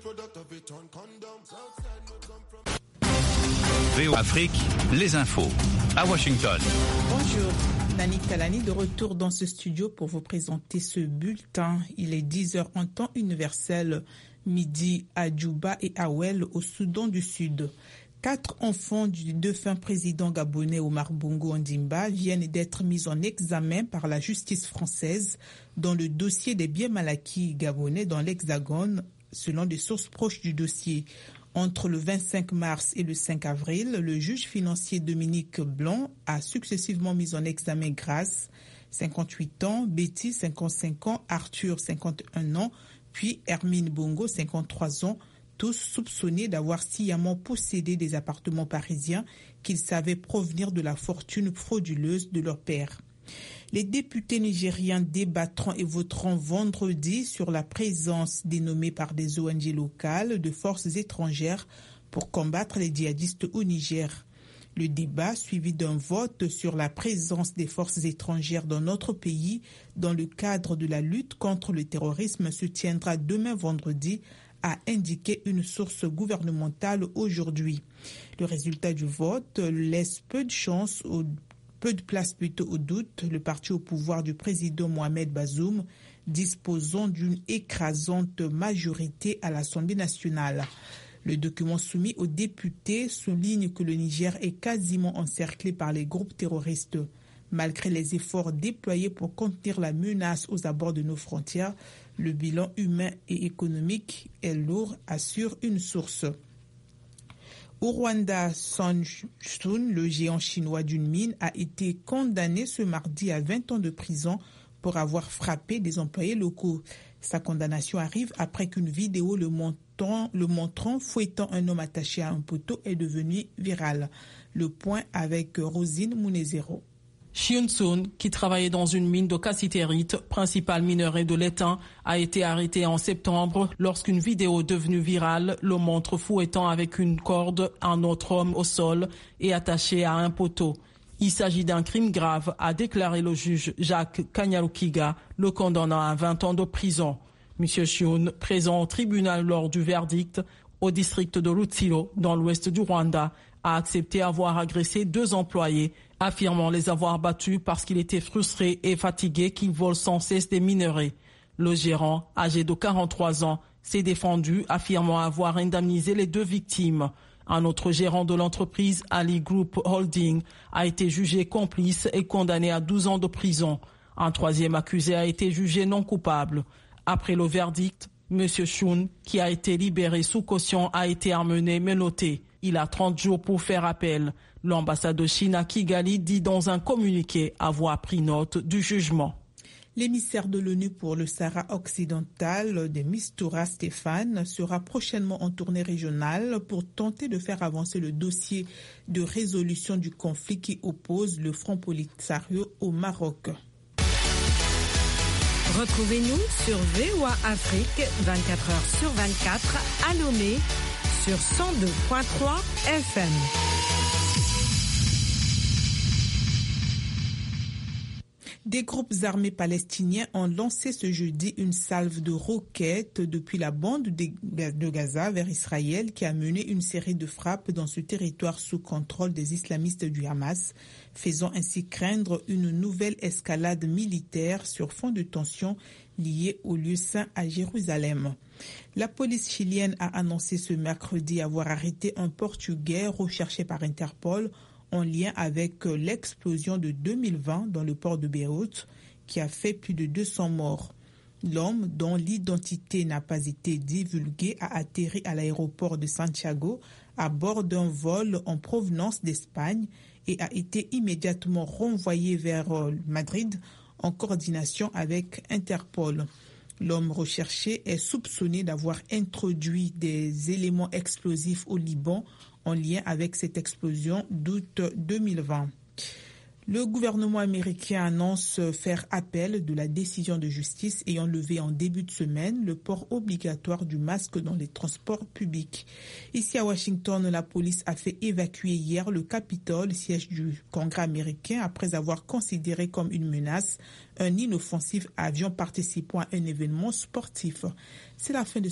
VOA Afrique, les infos à Washington. Bonjour, Nani Talani de retour dans ce studio pour vous présenter ce bulletin. Il est 10h en temps universel, midi à Djouba et à Ouel au Soudan du Sud. 4 enfants du défunt président gabonais Omar Bongo Ondimba viennent d'être mis en examen par la justice française dans le dossier des biens mal acquis gabonais dans l'Hexagone, selon des sources proches du dossier. Entre le 25 mars et le 5 avril, le juge financier Dominique Blanc a successivement mis en examen Grace, 58 ans, Betty, 55 ans, Arthur, 51 ans, puis Hermine Bongo, 53 ans, tous soupçonnés d'avoir sciemment possédé des appartements parisiens qu'ils savaient provenir de la fortune frauduleuse de leur père. Les députés nigériens débattront et voteront vendredi sur la présence dénommée par des ONG locales de forces étrangères pour combattre les djihadistes au Niger. Le débat, suivi d'un vote sur la présence des forces étrangères dans notre pays dans le cadre de la lutte contre le terrorisme, se tiendra demain vendredi, a indiqué une source gouvernementale aujourd'hui. Le résultat du vote laisse peu de place au doute. Le parti au pouvoir du président Mohamed Bazoum disposant d'une écrasante majorité à l'Assemblée nationale. Le document soumis aux députés souligne que le Niger est quasiment encerclé par les groupes terroristes. Malgré les efforts déployés pour contenir la menace aux abords de nos frontières, le bilan humain et économique est lourd, assure une source. Au Rwanda, Son Sun, le géant chinois d'une mine, a été condamné ce mardi à 20 ans de prison pour avoir frappé des employés locaux. Sa condamnation arrive après qu'une vidéo le montrant fouettant un homme attaché à un poteau est devenue virale. Le point avec Rosine Mounezero. Hyun-sun, qui travaillait dans une mine de cassitérite, principal minerai de l'étain, a été arrêté en septembre lorsqu'une vidéo devenue virale le montre fouettant avec une corde un autre homme au sol et attaché à un poteau. Il s'agit d'un crime grave, a déclaré le juge Jacques Kanyarukiga, le condamnant à 20 ans de prison. M. Hyun, présent au tribunal lors du verdict au district de Rutsiro, dans l'ouest du Rwanda, a accepté avoir agressé 2 employés, affirmant les avoir battus parce qu'il était frustré et fatigué qu'ils volent sans cesse des minerais. Le gérant, âgé de 43 ans, s'est défendu, affirmant avoir indemnisé les 2 victimes. Un autre gérant de l'entreprise, Ali Group Holding, a été jugé complice et condamné à 12 ans de prison. Un 3e accusé a été jugé non coupable. Après le verdict, M. Shun, qui a été libéré sous caution, a été emmené menotté. Il a 30 jours pour faire appel. L'ambassade de Chine à Kigali dit dans un communiqué avoir pris note du jugement. L'émissaire de l'ONU pour le Sahara occidental, de Mistura Stéphane, sera prochainement en tournée régionale pour tenter de faire avancer le dossier de résolution du conflit qui oppose le Front Polisario au Maroc. Retrouvez-nous sur VOA Afrique 24h sur 24 à Lomé sur 102.3 FM. Des groupes armés palestiniens ont lancé ce jeudi une salve de roquettes depuis la bande de Gaza vers Israël qui a mené une série de frappes dans ce territoire sous contrôle des islamistes du Hamas, faisant ainsi craindre une nouvelle escalade militaire sur fond de tensions liées au lieu saint à Jérusalem. La police chilienne a annoncé ce mercredi avoir arrêté un Portugais recherché par Interpol en lien avec l'explosion de 2020 dans le port de Beyrouth qui a fait plus de 200 morts. L'homme, dont l'identité n'a pas été divulguée, a atterri à l'aéroport de Santiago à bord d'un vol en provenance d'Espagne et a été immédiatement renvoyé vers Madrid en coordination avec Interpol. L'homme recherché est soupçonné d'avoir introduit des éléments explosifs au Liban en lien avec cette explosion d'août 2020. Le gouvernement américain annonce faire appel de la décision de justice ayant levé en début de semaine le port obligatoire du masque dans les transports publics. Ici à Washington, la police a fait évacuer hier le Capitole, siège du Congrès américain, après avoir considéré comme une menace un inoffensif avion participant à un événement sportif. C'est la fin de